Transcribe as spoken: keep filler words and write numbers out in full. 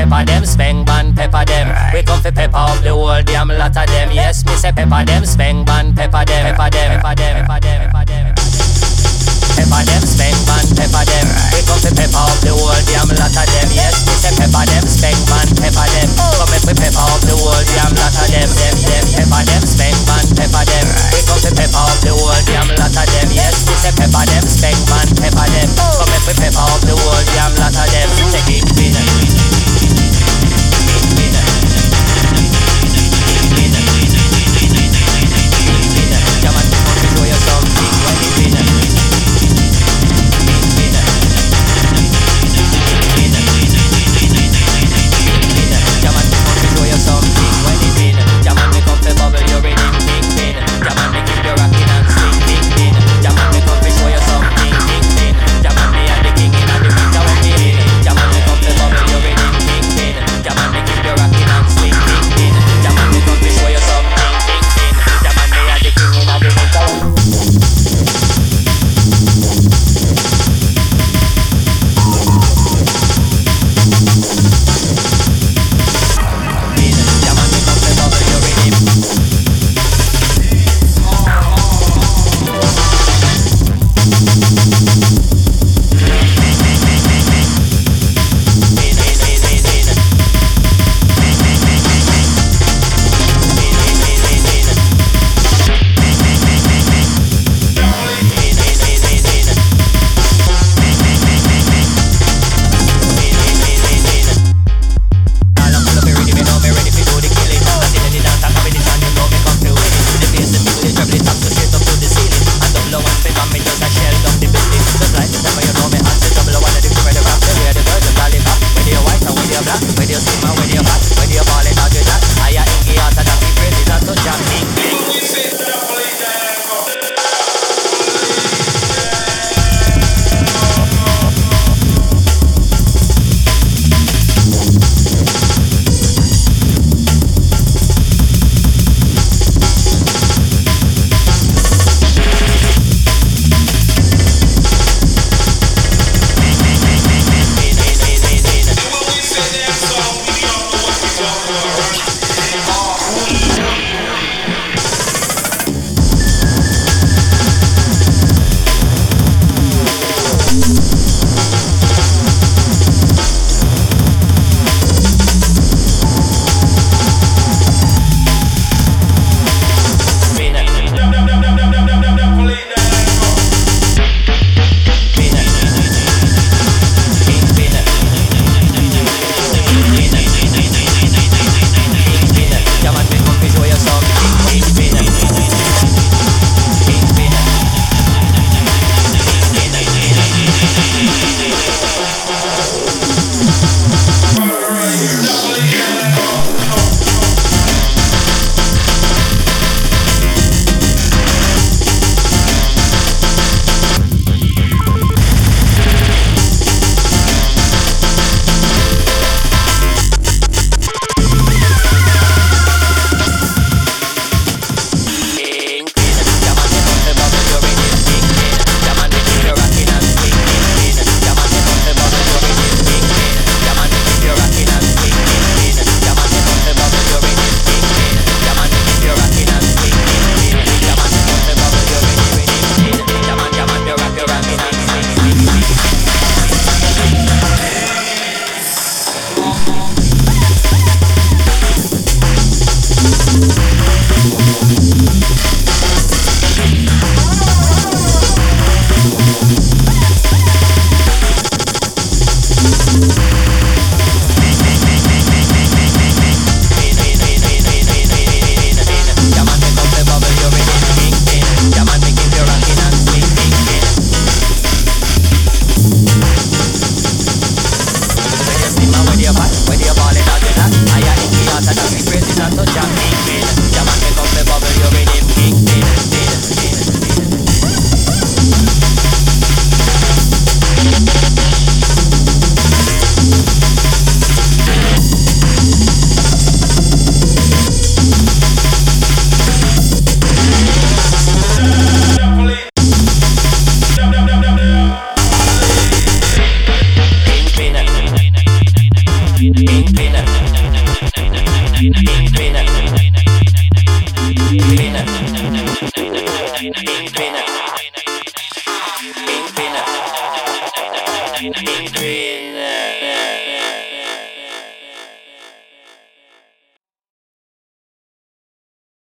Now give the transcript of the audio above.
pepper them, speng ban pepper them. We come fi pepper up the whole damn lot of them. Yes, me say pepper them, speng ban pepper them, pepper them, pepper them, pepper them, pepper them. Pepper them, speng ban pepper them. We come fi pepper up the whole damn lot of them. Yes, me say pepper them, speng ban pepper them. Come make we pepper up the whole damn lot of them. Them, them, pepper them, speng ban pepper them. We come fi pepper up the whole damn lot of them. Yes, me say pepper them, speng ban pepper them. Come make we pepper up the whole damn lot of them. Take it, winner. Pink